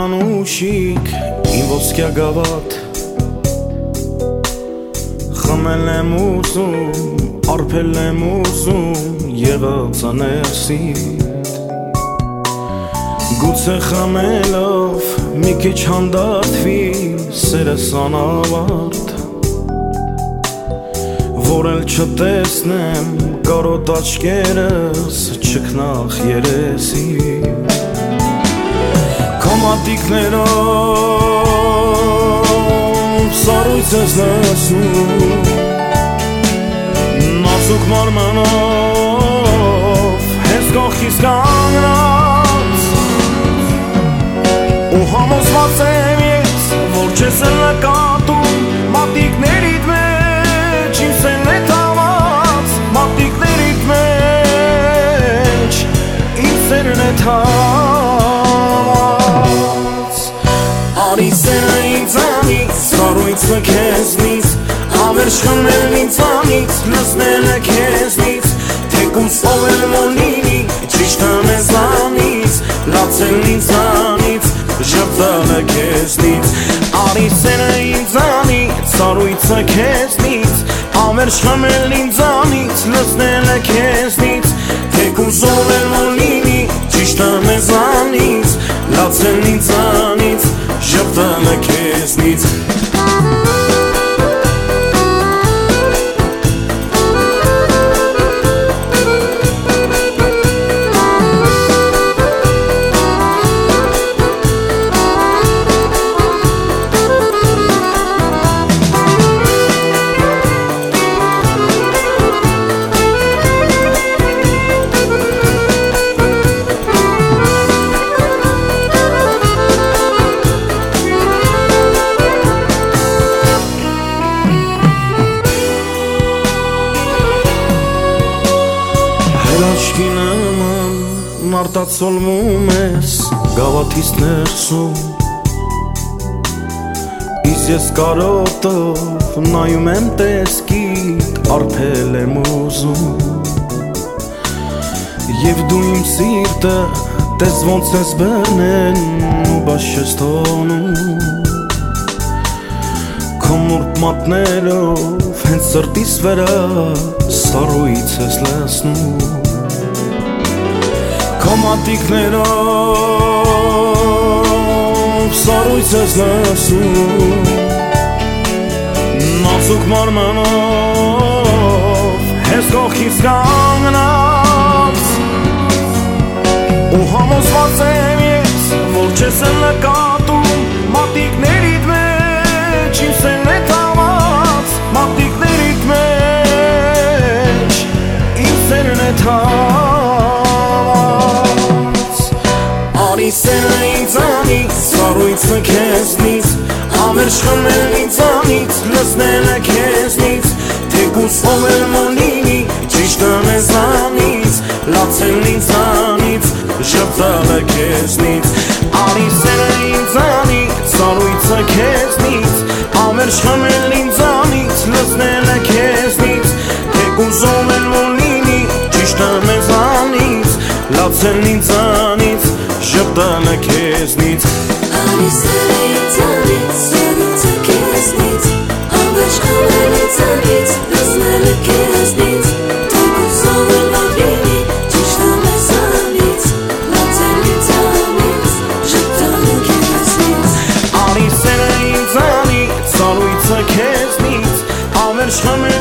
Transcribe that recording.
անուշիկ իմ ոսկյա գավաթ խմել եմ ուզում արփել եմ ուզում եղած աներսիտ գուցե խմելով մի քիչ հանդարտվի սերս անավարտ որ էլ չտեսնեմ կարոտ աչքերս չքնախ երեսի Մատիկներով սառույց ես լսում Նազուկ մարմնով հենց կողքիս կանգնած Ու համոզված եմ ես, որ չես էլ նկատում Մատիկներիդ մեջ իմ սերն է թաված Մատիկներիդ մեջ իմ սերն է թաված Արի սերը ինձանից, սառույցը քեզնից Հավերժ խմել ինձանից, լսնելը քեզնից Թեկուզ ով էլ մոլինի, ճիշտը մեզանից Լացել ինձանից, ժպտալը քեզնից Արի սերը ինձանից, սառույցը քեզնից Հավերժ խմել ինձանից, լսնելը քեզնից Թեկուզ ով էլ մոլինի, ճիշտը մեզանից Լացել ինձանից Ժպտալը քեզնից Աչքի նման նարտացոլվում ես գավաթից ներսում Իս ես կարոտով նայում եմ տեսքիդ արփել եմ ուզում Եվ դու իմ սիրտը տես ոնց ես բռնեն ու բաց ես թողնում Քո մուրբ մատներով հենց սրտիս վրա սառույց ես լսնում Քո մատիկներով սառույց ես լսում Նազուկ մարմնով հենց կողքիս կանգնած Ու համոզված եմ ես, որ չես էլ նկատում Մատիկներիդ մեջ իմ սերն է թաված Մատիկներիդ մեջ իմ սերն է թաված Արի սերը ինձանից, սառույցը քեզնից Հավերժ խմել ինձանից, լսնելը քեզնից Թեկուզ ով էլ մոլինի, ճիշտը մեզանից Լացել ինձանից, ժպտալը քեզնից Արի սերը ինձանից, սառույցը քեզնից Հավերժ խմել ինձանից, լսնելը քեզնից Թեկուզ ով էլ մոլինի, ճիշտը մեզանից Լացել ինձանից Ժպտալը քեզնից Արի սերը ինձանից, սառույցը քեզնից Հավերժ խմել ինձանից, լսնելը քեզնից Թեկուզ ով էլ մոլինի, ճիշտը մեզանից Լացել ինձանից, ժպտալը քեզնից Արի սերը ինձանից, սառույցը քեզնից Հավերժ խմել